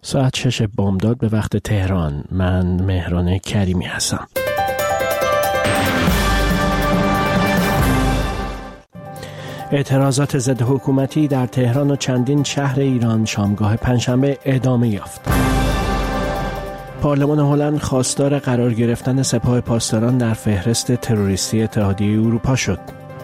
ساعت 6 بامداد به وقت تهران. من مهران کریمی هستم. اعتراضات ضد حکومتی در تهران و چندین شهر ایران شامگاه پنجشنبه ادامه یافت. پارلمان هلند خواستار قرار گرفتن سپاه پاسداران در فهرست تروریستی اتحادیه اروپا شد.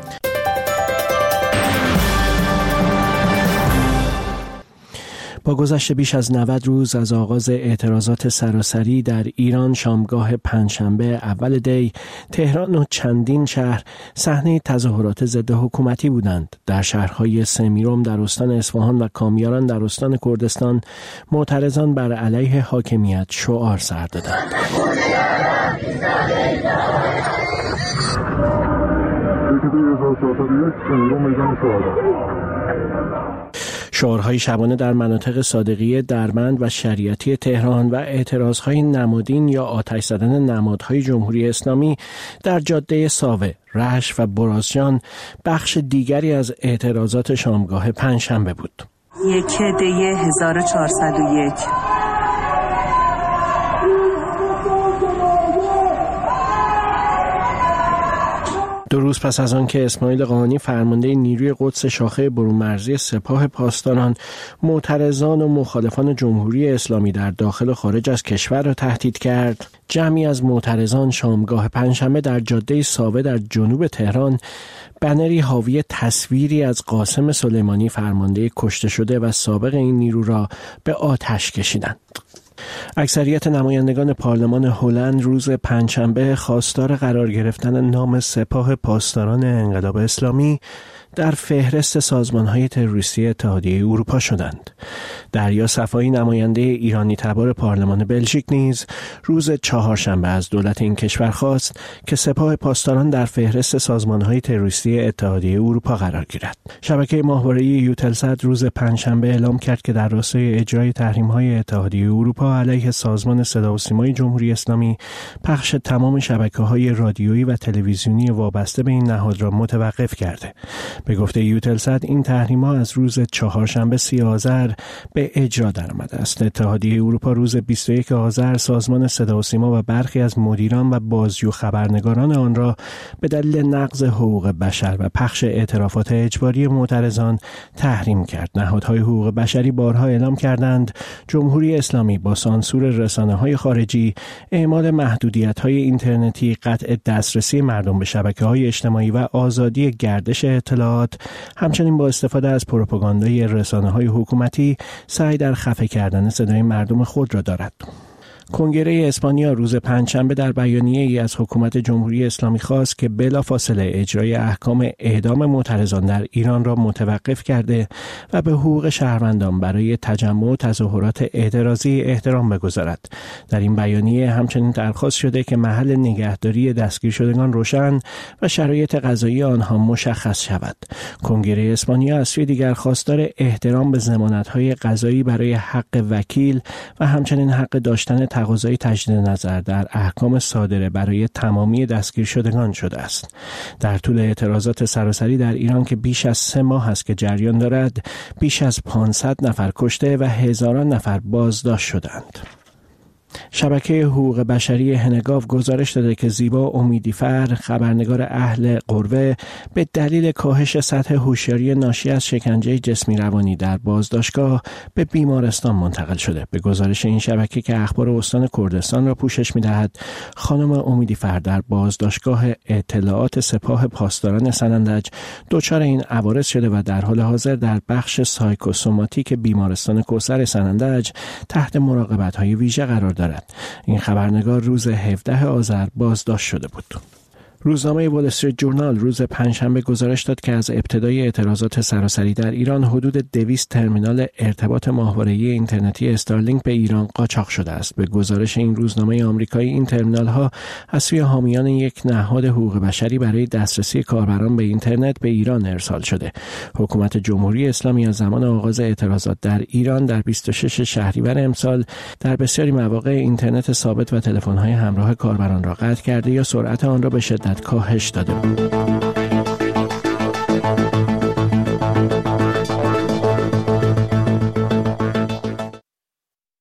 با گذشت بیش از 90 روز از آغاز اعتراضات سراسری در ایران شامگاه پنجشنبه اول دی، تهران و چندین شهر صحنه تظاهرات ضد حکومتی بودند. در شهرهای سمیرم در استان اصفهان و کامیاران در استان کردستان معترضان بر علیه حاکمیت شعار سر دادند. شعارهای شبانه در مناطق صادقیه، دربند و شریعتی تهران و اعتراضهای نمادین یا آتش زدن نمادهای جمهوری اسلامی در جاده ساوه، رشت و برازجان بخش دیگری از اعتراضات شامگاه پنجشنبه بود. 1 دی 1401 2 روز پس از آن که اسماعیل قاآنی فرمانده نیروی قدس شاخه برون‌مرزی سپاه پاسداران معترضان و مخالفان جمهوری اسلامی در داخل و خارج از کشور را تهدید کرد، جمعی از معترضان شامگاه پنجشنبه در جاده ساوه در جنوب تهران بنری حاوی تصویری از قاسم سلیمانی فرمانده کشته شده و سابق این نیرو را به آتش کشیدند. اکثریت نمایندگان پارلمان هلند روز پنجشنبه خواستار قرار گرفتن نام سپاه پاسداران انقلاب اسلامی در فهرست سازمان‌های تروریستی اتحادیه اروپا شدند. دریا صفایی نماینده ایرانی تبار پارلمان بلژیک نیز روز چهارشنبه از دولت این کشور خواست که سپاه پاسداران در فهرست سازمان‌های تروریستی اتحادیه اروپا قرار گیرد. شبکه ماهواره‌ای یوتلسات روز پنجشنبه اعلام کرد که در راستای اجرای تحریم‌های اتحادیه اروپا علیه سازمان صدا و سیمای جمهوری اسلامی پخش تمام شبکه‌های رادیویی و تلویزیونی وابسته به این نهاد را متوقف کرده. به گفته یوتلسات این تحریم‌ها از روز چهارشنبه 30 آذر به اجرا درآمده است. اتحادیه اروپا روز 21 آذر سازمان صدا و سیما و برخی از مدیران و بازجو خبرنگاران آن را به دلیل نقض حقوق بشر و پخش اعترافات اجباری معترضان تحریم کرد. نهادهای حقوق بشری بارها اعلام کردند جمهوری اسلامی با سانسور رسانه‌های خارجی، اعمال محدودیت‌های اینترنتی، قطع دسترسی مردم به شبکه‌های اجتماعی و آزادی گردش اطلاعات، همچنین با استفاده از پروپاگاندای رسانه‌های حکومتی سعی در خفه کردن صدای مردم خود را دارد. کنگره اسپانیا روز پنجشنبه در بیانیه‌ای از حکومت جمهوری اسلامی خواست که بلافاصله اجرای احکام اعدام معترضان در ایران را متوقف کرده و به حقوق شهروندان برای تجمع و تظاهرات اعتراضی احترام بگذارد. در این بیانیه همچنین درخواست شده که محل نگهداری دستگیر شدگان روشن و شرایط قضایی آنها مشخص شود. کنگره اسپانیا از سوی دیگر خواستار احترام به ضمانت‌های قضایی برای حق وکیل و همچنین حق داشتن تقاضای تجدید نظر در احکام صادره برای تمامی دستگیر شدگان شده است. در طول اعتراضات سراسری در ایران که بیش از 3 ماه است که جریان دارد، بیش از 500 نفر کشته و هزاران نفر بازداشت شدند. شبکه حقوق بشری هنگاو گزارش داده که زیبا امیدیفر، خبرنگار اهل قروه، به دلیل کاهش سطح هوشیاری ناشی از شکنجه جسمی روانی در بازداشتگاه به بیمارستان منتقل شده. به گزارش این شبکه که اخبار استان کردستان را پوشش می‌دهد، خانم امیدیفر در بازداشتگاه اطلاعات سپاه پاسداران سنندج دچار این عوارض شده و در حال حاضر در بخش سایکوسوماتیک بیمارستان کوثر سنندج تحت مراقبت‌های ویژه قرار دارد. این خبرنگار روز 17 آذر بازداشت شده بود. روزنامه وال استریت جورنال روز پنجشنبه گزارش داد که از ابتدای اعتراضات سراسری در ایران حدود 200 ترمینال ارتباط ماهواره‌ای اینترنتی استارلینک به ایران قاچاق شده است. به گزارش این روزنامه آمریکایی این ترمینال‌ها از سوی حامیان یک نهاد حقوق بشری برای دسترسی کاربران به اینترنت به ایران ارسال شده. حکومت جمهوری اسلامی از زمان آغاز اعتراضات در ایران در 26 شهریور امسال در بسیاری مواقع اینترنت ثابت و تلفن‌های همراه کاربران را قطع کرده یا سرعت آن را به شدت کاهش داده بود.